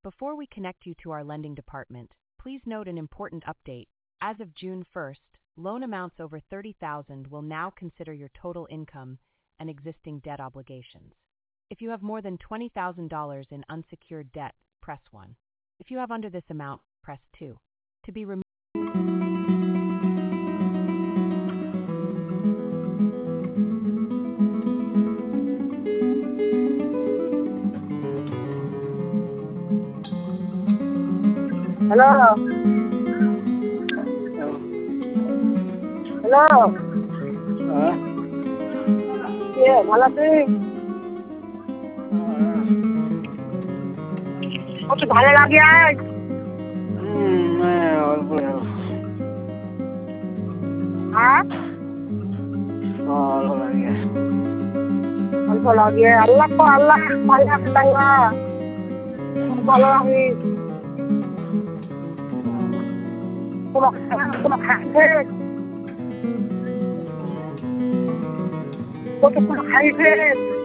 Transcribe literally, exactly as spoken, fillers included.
Before we connect you to our lending department, please note an important update. As of June first, loan amounts over thirty thousand dollars will now consider your total income and existing debt obligations. If you have more than twenty thousand dollars in unsecured debt, press one. If you have under this amount, press two. To be removed. Hello. Hello. হ্যাঁ কে ভালো আছিস? কত ভালো লাগে আজ? হুম হ্যাঁ অল্প হ্যাঁ ভালো লাগে অল্প লাগে আল্লাহ তো আল্লাহ ভালো রাখতাম না ভালো আমি তোমার তোমার খাইছে কত কোনো খাইছে